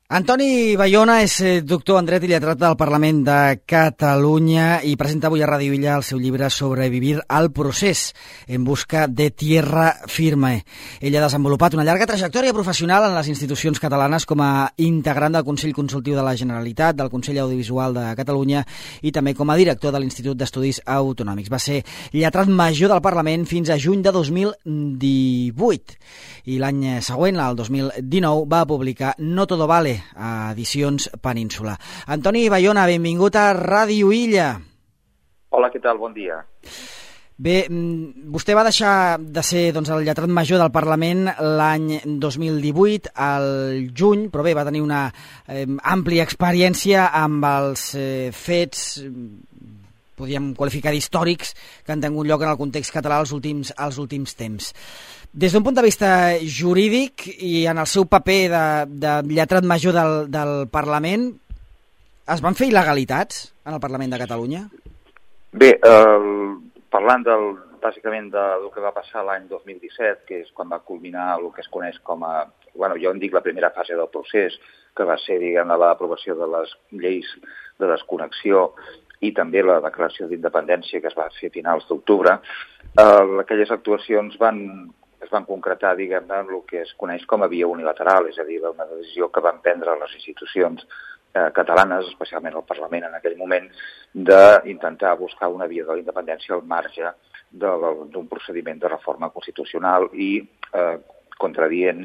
Antoni Bayona és doctor en dret i lletrat del Parlament de Catalunya i presenta avui a Ràdio Illa el seu llibre Sobrevivir al procés, en busca de tierra firme. Ell ha desenvolupat una llarga trajectòria professional en les institucions catalanes com a integrant del Consell Consultiu de la Generalitat, del Consell Audiovisual de Catalunya i també com a director de l'Institut d'Estudis Autonòmics. Va ser lletrat major del Parlament fins a juny de 2018 i l'any següent, el 2019, va publicar No Todo Vale, a Edicions Península. Antoni Bayona, benvingut a Ràdio Illa. Hola, què tal? Bon dia. Bé, vostè va deixar de ser el lletrat major del Parlament l'any 2018, al juny, però bé, va tenir una àmplia experiència amb els fets, podríem qualificar d'històrics, que han tingut lloc en el context català els últims temps. Des d'un punt de vista jurídic i en el seu paper de lletrat major del Parlament, es van fer il·legalitats en el Parlament de Catalunya? Bé, parlant bàsicament del que va passar l'any 2017, que és quan va culminar el que es coneix com a, jo en dic la primera fase del procés, que va ser, l'aprovació de les lleis de desconnexió i també la declaració d'independència que es va fer a finals d'octubre, aquelles actuacions es van concretar, en el que es coneix com a via unilateral, és a dir, una decisió que van prendre les institucions catalanes, especialment el Parlament en aquell moment, d'intentar buscar una via de la independència al marge d'un procediment de reforma constitucional i contradient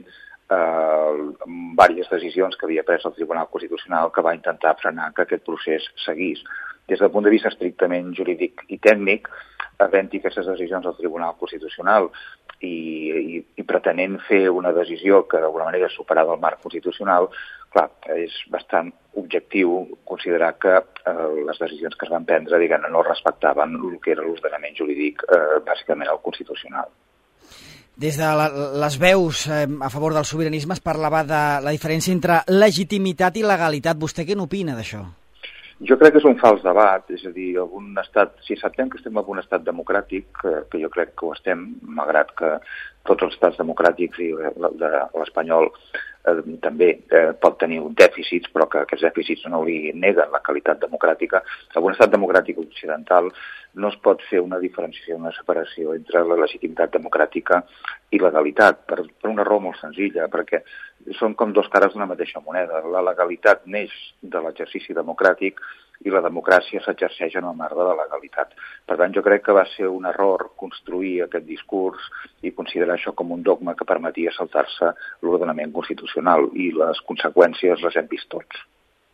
diverses decisions que havia pres el Tribunal Constitucional que va intentar frenar que aquest procés seguís. Des del punt de vista estrictament jurídic i tècnic, havent-hi aquestes decisions del Tribunal Constitucional i pretenent fer una decisió que d'alguna manera és superada al marc constitucional, clar, és bastant objectiu considerar que les decisions que es van prendre no respectaven el que era l'ordenament jurídic, bàsicament el constitucional. Des de les veus a favor del sobiranisme es parlava de la diferència entre legitimitat i legalitat. Vostè què n'opina d'això? Jo crec que és un fals debat, és a dir, si acceptem que estem en un estat democràtic, que jo crec que ho estem, malgrat que tots els estats democràtics i l'espanyol també pot tenir dèficits, però que aquests dèficits no li neguen la qualitat democràtica. En un estat democràtic occidental no es pot fer una diferenciació, una separació entre la legitimitat democràtica i legalitat, per una raó molt senzilla, perquè són com dos cares d'una mateixa moneda. La legalitat neix de l'exercici democràtic i la democràcia s'exerceix en el marc de la legalitat. Per tant, jo crec que va ser un error construir aquest discurs i considerar això com un dogma que permetia saltar-se l'ordenament constitucional, i les conseqüències les hem vist tots.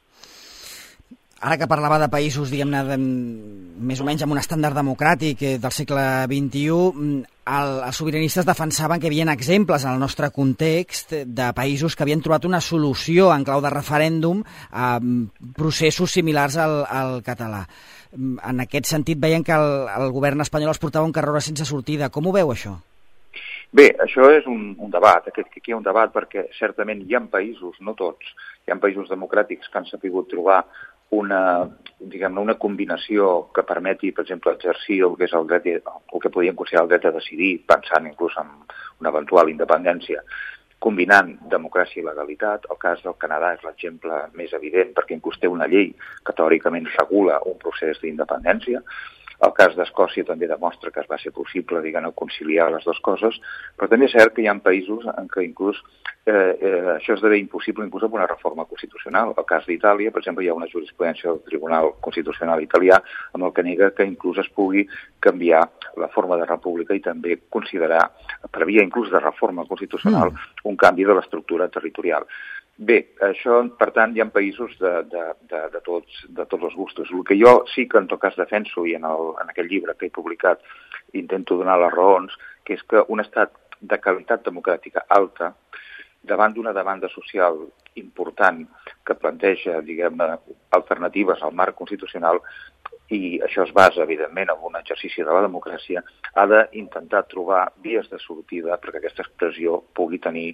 Ara que parlava de països, més o menys amb un estàndard democràtic del segle XXI, els sobiranistes defensaven que hi havia exemples en el nostre context de països que havien trobat una solució en clau de referèndum a processos similars al català. En aquest sentit, veien que el govern espanyol es portava un carreró sense sortida. Com ho veu, això? Bé, això és un debat. Aquí hi ha un debat perquè certament hi ha països, no tots, hi ha països democràtics que han sabut trobar una combinació que permeti, per exemple, exercir el que és el que podríem considerar el dret a decidir, pensant inclús en una eventual independència, combinant democràcia i legalitat. El cas del Canadà és l'exemple més evident perquè inclús té una llei que teòricament regula un procés d'independència. El cas d'Escòcia també demostra que es va ser possible, conciliar les dues coses, però també és cert que hi ha països en què inclús això esdevé impossible inclús amb una reforma constitucional. El cas d'Itàlia, per exemple, hi ha una jurisprudència del Tribunal Constitucional italià amb el que nega que inclús es pugui canviar la forma de república i també considerar, per via inclús de reforma constitucional, un canvi de l'estructura territorial. Bé, això, per tant, hi ha països de tots els gustos. El que jo sí que en tot cas defenso, i en aquest llibre que he publicat intento donar les raons, que és que un estat de qualitat democràtica alta, davant d'una demanda social important que planteja, alternatives al marc constitucional, i això es basa, evidentment, en un exercici de la democràcia, ha d'intentar trobar vies de sortida perquè aquesta expressió pugui tenir,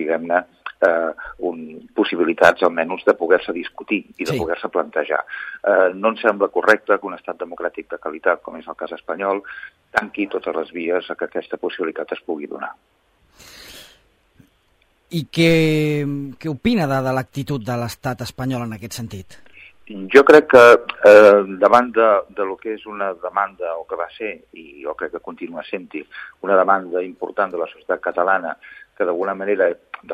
possibilitats almenys de poder-se discutir i de poder-se plantejar. No em sembla correcte que un estat democràtic de qualitat, com és el cas espanyol, tanqui totes les vies a que aquesta possibilitat es pugui donar. I què opina de l'actitud de l'estat espanyol en aquest sentit? Jo crec que davant de lo que és una demanda, o que va ser, i jo crec que continua sent-hi, una demanda important de la societat catalana, que d'alguna manera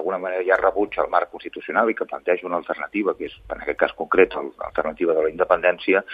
ja rebutja el marc constitucional i que planteja una alternativa, que és, en aquest cas concret, l'alternativa de la independència,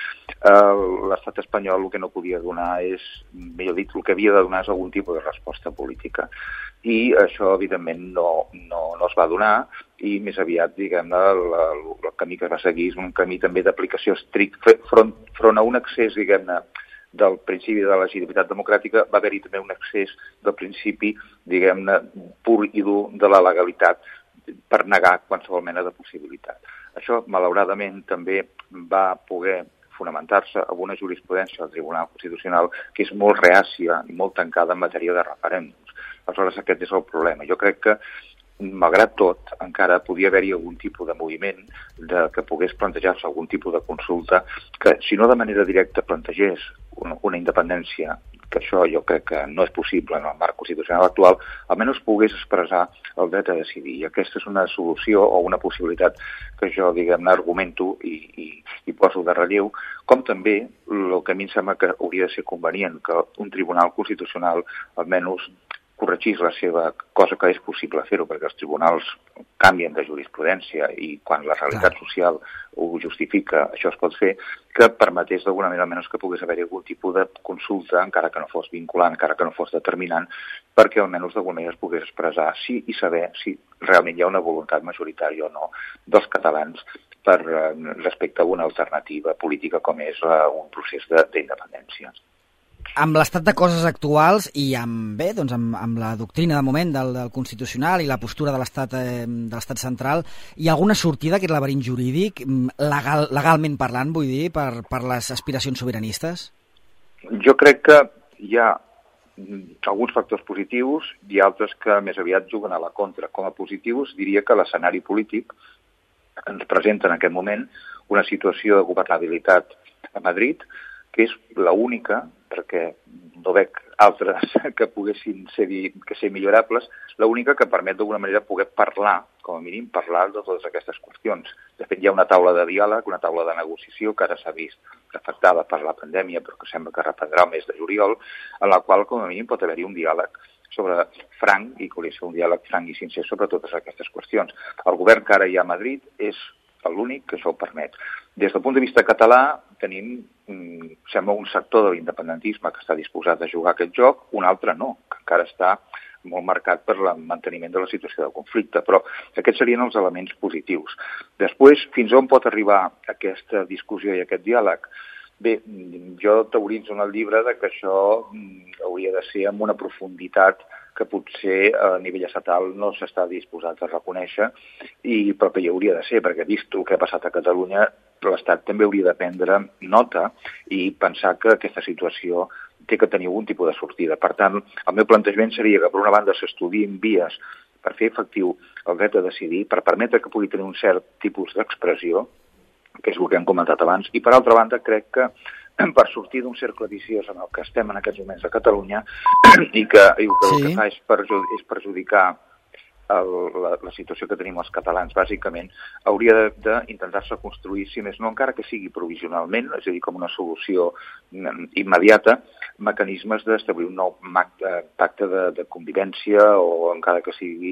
l'estat espanyol el que no podia donar és, millor dit, el que havia de donar és algun tipus de resposta política. I això, evidentment, no es va donar, i més aviat, diguem-ne, el camí que es va seguir és un camí també d'aplicació estricta front a un accés, diguem-ne, del principi de la legitimitat democràtica, va haver-hi també un accés del principi, diguem-ne, pur i dur de la legalitat per negar qualsevol mena de possibilitat. Això, malauradament, també va poder fonamentar-se en una jurisprudència del Tribunal Constitucional que és molt reàcia i molt tancada en matèria de referèndums. Aleshores, aquest és el problema. Jo crec que, malgrat tot, encara podia haver-hi algun tipus de moviment que pogués plantejar-se algun tipus de consulta que, si no de manera directa plantegés una independència, que això jo crec que no és possible en el marc constitucional actual, almenys pogués expressar el dret a decidir. I aquesta és una solució o una possibilitat que jo, diguem-ne, argumento i poso de relleu, com també el que a mi em sembla que hauria de ser convenient que un tribunal constitucional almenys corregís la seva cosa, que és possible fer-ho, perquè els tribunals canvien de jurisprudència i quan la realitat social ho justifica, això es pot fer, que permetés d'alguna manera almenys que pogués haver-hi algun tipus de consulta, encara que no fos vinculant, encara que no fos determinant, perquè almenys d'alguna manera es pogués expressar sí i saber si realment hi ha una voluntat majoritària o no dels catalans respecte a una alternativa política com és un procés d'independència. Amb l'estat de coses actuals i amb la doctrina de moment del Constitucional i la postura de l'estat central, hi ha alguna sortida a aquest laberint jurídic, legalment parlant, vull dir, per les aspiracions sobiranistes? Jo crec que hi ha alguns factors positius i altres que més aviat juguen a la contra. Com a positius diria que l'escenari polític ens presenta en aquest moment una situació de governabilitat a Madrid que és l'única, perquè no veig altres que poguessin ser millorables, l'única que permet d'alguna manera poder parlar, com a mínim parlar de totes aquestes qüestions. De fet, hi ha una taula de diàleg, una taula de negociació que ara s'ha vist afectada per la pandèmia, però que sembla que reprendrà el mes de juliol, en la qual com a mínim pot haver-hi un diàleg franc, i que hauria de ser un diàleg franc i sincer sobre totes aquestes qüestions. El govern que ara hi ha a Madrid és l'únic que això ho permet. Des del punt de vista català tenim, sembla, un sector de l'independentisme que està disposat a jugar aquest joc, un altre no, que encara està molt marcat per el manteniment de la situació de conflicte, però aquests serien els elements positius. Després, fins on pot arribar aquesta discussió i aquest diàleg? Bé, jo teoritzo en el llibre que això hauria de ser amb una profunditat que potser a nivell estatal no s'està disposat a reconèixer, però que hi hauria de ser, perquè vist el que ha passat a Catalunya, l'Estat també hauria de prendre nota i pensar que aquesta situació té que tenir algun tipus de sortida. Per tant, el meu plantejament seria que, per una banda, s'estudiïn vies per fer efectiu el dret a decidir, per permetre que pugui tenir un cert tipus d'expressió, que és el que hem comentat abans, i per altra banda crec que per sortir d'un cercle viciós en el que estem en aquests moments a Catalunya i que el que fa és perjudicar la situació que tenim els catalans, bàsicament, hauria d'intentar-se construir, si més no, encara que sigui provisionalment, és a dir, com una solució immediata, mecanismes d'establir un nou pacte de convivència o encara que sigui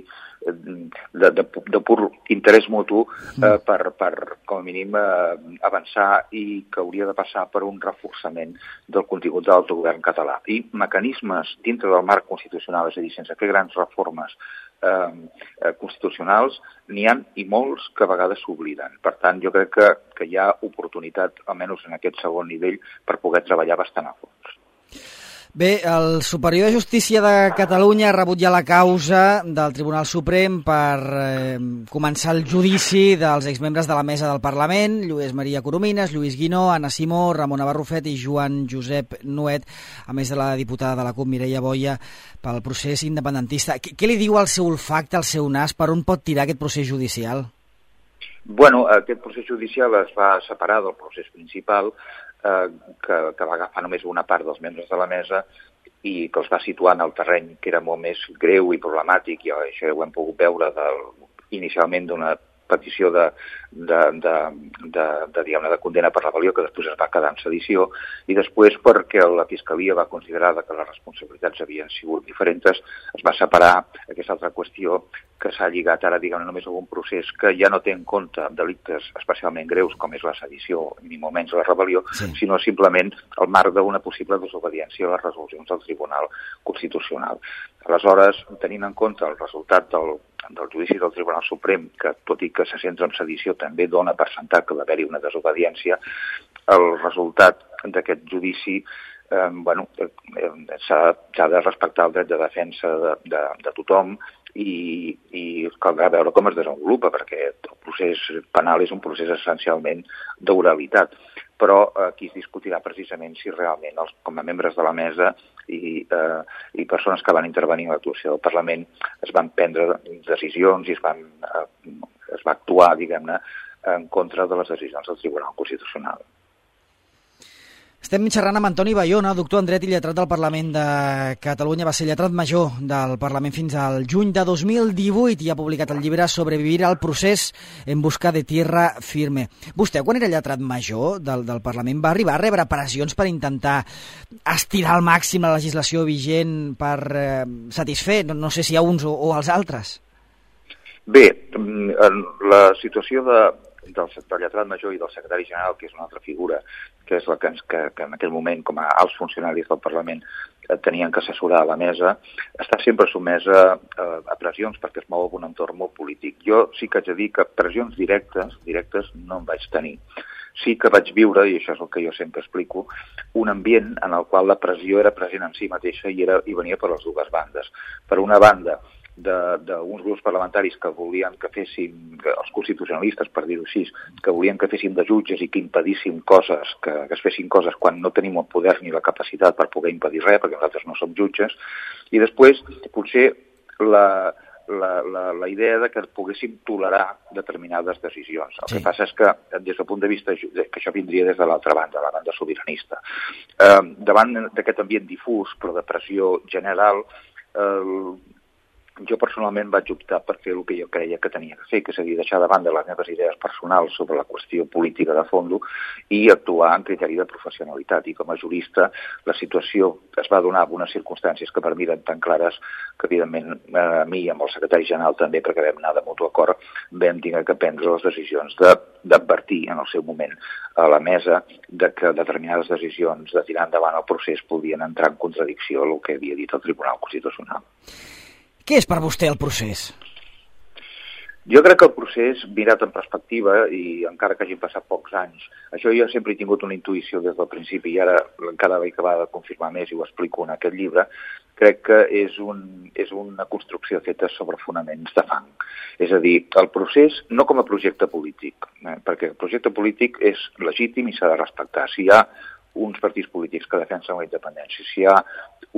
de pur interès mutu per com a mínim, avançar i que hauria de passar per un reforçament del contingut de l'autogovern català. I mecanismes dintre del marc constitucional, és a dir, sense fer grans reformes constitucionals, n'hi ha i molts que a vegades s'obliden. Per tant, jo crec que hi ha oportunitat, almenys en aquest segon nivell, per poder treballar bastant a fons. Bé, el Superior de Justícia de Catalunya ha rebut ja la causa del Tribunal Suprem per començar el judici dels exmembres de la mesa del Parlament, Lluís Maria Coromines, Lluís Guinó, Anna Simó, Ramona Barrufet i Joan Josep Nuet, a més de la diputada de la CUP, Mireia Boia, pel procés independentista. Què li diu al seu olfacte, al seu nas, per on pot tirar aquest procés judicial? Bueno, aquest procés judicial es va separar del procés principal, que va agafar només una part dels membres de la mesa i que els va situar en el terreny que era molt més greu i problemàtic, i això ho hem pogut veure inicialment d'una petició diguem-ne, de condemna per rebel·lió, que després es va quedar en sedició, i després perquè la Fiscalia va considerar que les responsabilitats havien sigut diferents, es va separar aquesta altra qüestió que s'ha lligat ara, diguem-ne, només a un procés que ja no té en compte delictes especialment greus, com és la sedició, ni molt menys la rebel·lió, sinó simplement el marc d'una possible desobediència a les resolucions del Tribunal Constitucional. Aleshores, tenint en compte el resultat del judici del Tribunal Suprem, que tot i que se centra en sedició també dona per sentat que va haver-hi una desobediència, el resultat d'aquest judici s'ha de respectar el dret de defensa de tothom i caldrà veure com es desenvolupa, perquè el procés penal és un procés essencialment d'oralitat. Però aquí es discutirà precisament si realment, com a membres de la mesa i persones que van intervenir en l'actuació del Parlament, es van prendre decisions i es va actuar, diguem-ne, en contra de les decisions del Tribunal Constitucional. Estem xerrant amb Antoni Bayona, doctor en dret i lletrat del Parlament de Catalunya. Va ser lletrat major del Parlament fins al juny de 2018 i ha publicat el llibre Sobrevivir al procés en busca de tierra firme. Vostè, quan era lletrat major del Parlament, va arribar a rebre pressions per intentar estirar al màxim la legislació vigent per satisfer, no sé si a uns o als altres? Bé, la situació del lletrat major i del secretari general, que és una altra figura, que és la que en aquell moment, com a alts funcionaris del Parlament, tenien que assessorar a la mesa, està sempre sotmesa a pressions perquè es mou en un entorn molt polític. Jo sí que haig de dir que pressions directes no en vaig tenir. Sí que vaig viure, i això és el que jo sempre explico, un ambient en el qual la pressió era present en si mateixa i venia per les dues bandes. Per una banda, d'uns grups parlamentaris que volien que féssim, els constitucionalistes, per dir-ho així, que volien que féssim de jutges i que impedíssim coses, que es fessin coses quan no tenim el poder ni la capacitat per poder impedir res, perquè nosaltres no som jutges, i després potser la idea de que poguéssim tolerar determinades decisions. El que passa és que, des del punt de vista que això vindria des de l'altra banda, la banda sobiranista. Davant d'aquest ambient difús, però de pressió general, jo personalment vaig optar per fer el que jo creia que tenia que fer, que és a dir, deixar de banda les meves idees personals sobre la qüestió política de fons i actuar en criteri de professionalitat. I com a jurista la situació es va donar en unes circumstàncies que per mi eren tan clares que, evidentment, a mi i amb el secretari general també, perquè vam anar de mutu acord, vam haver que prendre les decisions d'advertir en el seu moment a la mesa de que determinades decisions de tirar endavant el procés podien entrar en contradicció amb el que havia dit el Tribunal Constitucional. Què és per vostè el procés? Jo crec que el procés, mirat en perspectiva, i encara que hagin passat pocs anys, això jo sempre he tingut una intuïció des del principi i ara cada vegada que va de confirmar més i ho explico en aquest llibre, crec que és una construcció feta sobre fonaments de fang. És a dir, el procés no com a projecte polític, perquè el projecte polític és legítim i s'ha de respectar. Si hi ha uns partits polítics que defensen la independència, si hi ha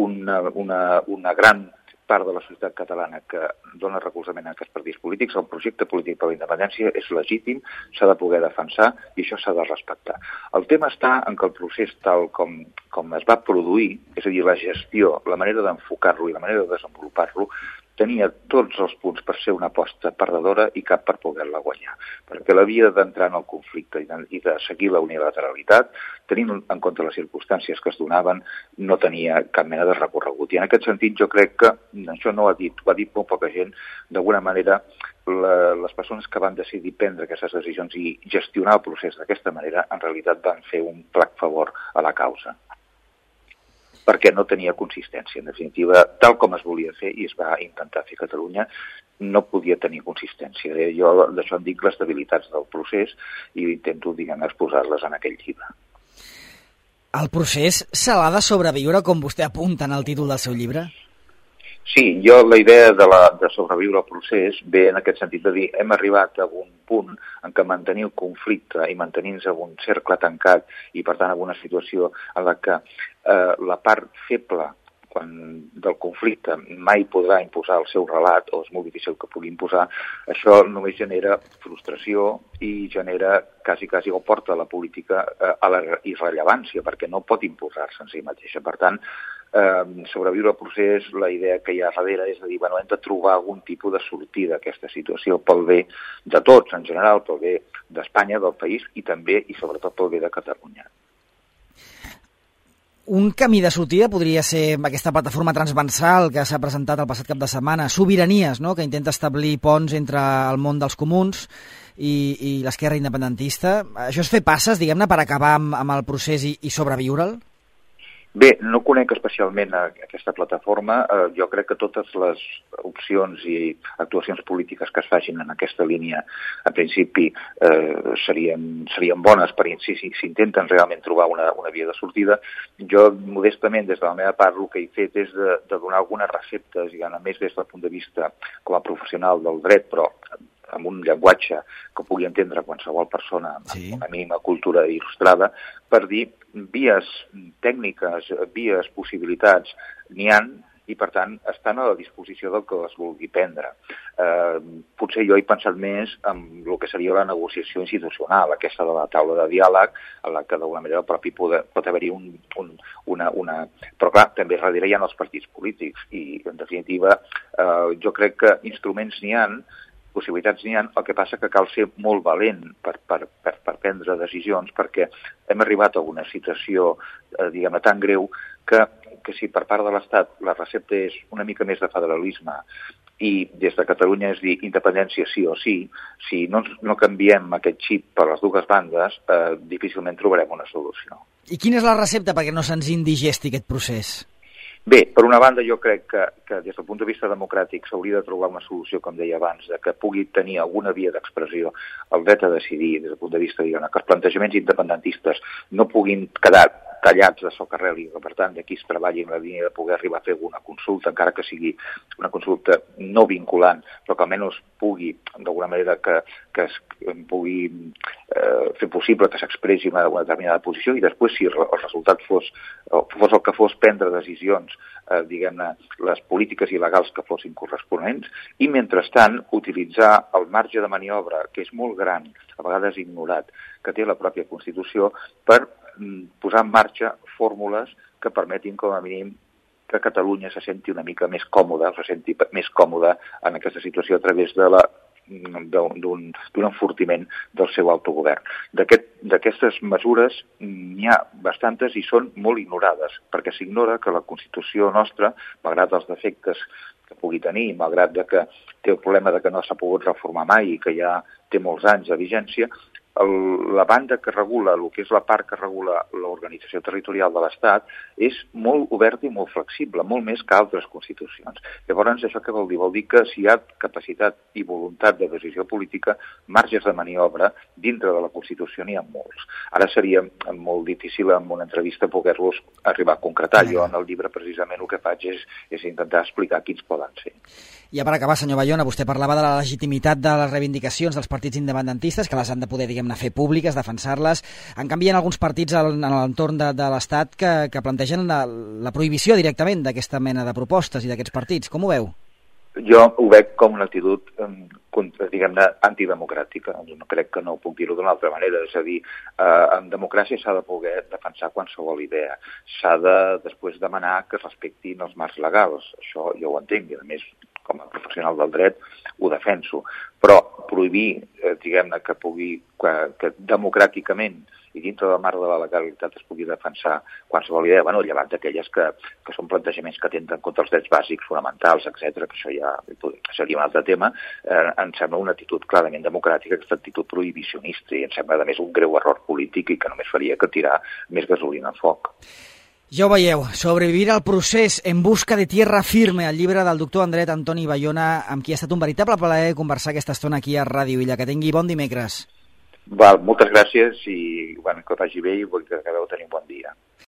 una gran part de la societat catalana que dona recolzament a aquests partits polítics, el projecte polític per la independència és legítim, s'ha de poder defensar i això s'ha de respectar. El tema està en que el procés tal com es va produir, és a dir, la gestió, la manera d'enfocar-lo i la manera de desenvolupar-lo, tenia tots els punts per ser una aposta perdedora i cap per poder-la guanyar. Perquè la via d'entrar en el conflicte i de seguir la unilateralitat, tenint en compte les circumstàncies que es donaven, no tenia cap mena de recorregut. I en aquest sentit jo crec que, això no ho ha dit molt poca gent, d'alguna manera les persones que van decidir prendre aquestes decisions i gestionar el procés d'aquesta manera, en realitat van fer un flac favor a la causa, perquè no tenia consistència. En definitiva, tal com es volia fer i es va intentar fer a Catalunya, no podia tenir consistència. Jo d'això en dic les debilitats del procés i intento, exposar-les en aquell llibre. El procés se l'ha de sobreviure, com vostè apunta en el títol del seu llibre? Sí, la idea de sobreviure al procés ve en aquest sentit de dir hem arribat a un punt en què mantenir el conflicte i mantenir-nos en un cercle tancat i, per tant, en una situació en la que la part feble, del conflicte mai podrà imposar el seu relat, o és molt difícil que pugui imposar, això només genera frustració i genera quasi o porta la política a la irrellevància, perquè no pot imposar-se en si mateixa. Per tant, sobreviure al procés, la idea que hi ha darrere és de dir, hem de trobar algun tipus de sortida a aquesta situació pel bé de tots, en general, pel bé d'Espanya, del país, i també, i sobretot, pel bé de Catalunya. Un camí de sortida podria ser aquesta plataforma transversal que s'ha presentat el passat cap de setmana, Sobiranies, no?, que intenta establir ponts entre el món dels comuns i l'esquerra independentista. Això és fer passes, diguem-ne, per acabar amb el procés i sobreviure'l? Bé, no conec especialment aquesta plataforma. Jo crec que totes les opcions i actuacions polítiques que es facin en aquesta línia, en principi, serien bones si s'intenten realment trobar una via de sortida. Jo, modestament, des de la meva part, el que he fet és de donar algunes receptes, a més des del punt de vista com a professional del dret, però amb un llenguatge que pugui entendre qualsevol persona amb una mínima cultura il·lustrada, per dir vies tècniques, vies possibilitats, n'hi ha, i per tant estan a la disposició del que es vulgui prendre. Potser jo he pensat més en el que seria la negociació institucional, aquesta de la taula de diàleg, en la que d'alguna manera el propi pot haver-hi una... Però clar, també darrere hi ha els partits polítics i, en definitiva, jo crec que instruments n'hi ha, possibilitats n'hi ha, el que passa que cal ser molt valent per prendre decisions, perquè hem arribat a una situació, diguem-ne, tan greu que si per part de l'Estat la recepta és una mica més de federalisme i des de Catalunya és dir independència sí o sí, si no canviem aquest xip per les dues bandes, difícilment trobarem una solució. I quina és la recepta perquè no se'ns indigesti aquest procés? Bé, per una banda jo crec que des del punt de vista democràtic s'hauria de trobar una solució, com deia abans, de que pugui tenir alguna via d'expressió el dret a decidir des del punt de vista, diguem-ne, que els plantejaments independentistes no puguin quedar tallats de socarrel i que, per tant, d'aquí es treballi en la línia de poder arribar a fer alguna consulta, encara que sigui una consulta no vinculant, però que almenys pugui, d'alguna manera, que es pugui fer possible que s'expressi una determinada posició i després, si el resultat fos el que fos, prendre decisions, diguem-ne, les polítiques il·legals que fossin corresponents i, mentrestant, utilitzar el marge de maniobra, que és molt gran, a vegades ignorat, que té la pròpia Constitució, per posar en marxa fórmules que permetin, com a mínim, que Catalunya se senti una mica més còmoda, se senti més còmoda en aquesta situació a través d'un enfortiment del seu autogovern. D'aquestes mesures n'hi ha bastantes i són molt ignorades, perquè s'ignora que la Constitució nostra, malgrat els defectes que pugui tenir, malgrat que té el problema de que no s'ha pogut reformar mai i que ja té molts anys de vigència, la banda que regula, el que és la part que regula l'organització territorial de l'Estat, és molt oberta i molt flexible, molt més que altres constitucions. Llavors, això què vol dir? Vol dir que si hi ha capacitat i voluntat de decisió política, marges de maniobra dintre de la Constitució n'hi ha molts. Ara seria molt difícil en una entrevista poder-los arribar a concretar. Jo en el llibre precisament el que faig és intentar explicar quins poden ser. I per acabar, senyor Bayona, vostè parlava de la legitimitat de les reivindicacions dels partits independentistes, que les han de poder, diguem-ne, fer públiques, defensar-les. En canvi, hi ha alguns partits en l'entorn de l'Estat que plantegen la prohibició directament d'aquesta mena de propostes i d'aquests partits. Com ho veu? Jo ho veig com una actitud, diguem-ne, antidemocràtica. No crec que no puc dir-ho d'una altra manera. És a dir, en democràcia s'ha de poder defensar qualsevol idea. S'ha de, després, demanar que es respectin els marcs legals. Això jo ho entenc, i a més, com a professional del dret, ho defenso. Però prohibir, diguem-ne, que democràticament i dintre del marc de la legalitat es pugui defensar qualsevol idea, llevat d'aquelles que són plantejaments que atenten contra els drets bàsics, fonamentals, etc., que això ja seria un altre tema, em sembla una actitud clarament democràtica, aquesta actitud prohibicionista, i em sembla, a més, un greu error polític i que només faria que tirar més gasolina al foc. Ja ho veieu, Sobrevivir al procés en busca de tierra firme, el llibre del doctor Andret Antoni Bayona, amb qui ha estat un veritable plaer conversar aquesta estona aquí a Ràdio Illa. Que tingui bon dimecres. Val, moltes gràcies i que vagi bé i que acabeu tenir un bon dia.